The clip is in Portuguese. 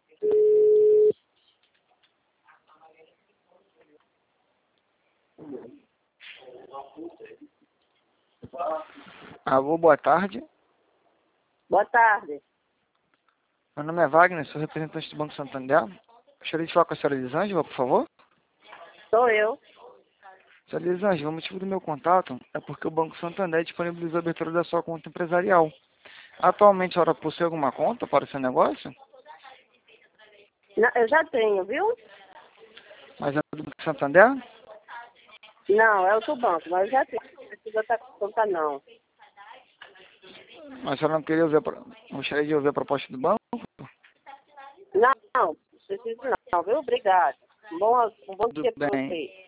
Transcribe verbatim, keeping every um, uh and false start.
Alô, boa tarde. Boa tarde. Meu nome é Wagner, sou representante do Banco Santander. Gostaria de falar com a senhora Elisângela, por favor. Sou eu. Senhora Elisângela, o motivo do meu contato é porque o Banco Santander disponibilizou a abertura da sua conta empresarial. Atualmente, a senhora possui alguma conta para o seu negócio? Não, eu já tenho, viu? Mas é do Banco Santander? Não, é outro banco, mas eu já tenho. Não precisa outra conta, não. Mas a senhora não queria ouvir a, pro- gostaria de ouvir a proposta do banco? Não, não, não preciso não, viu? Obrigada. Um bom, um bom Tudo dia para bem. você.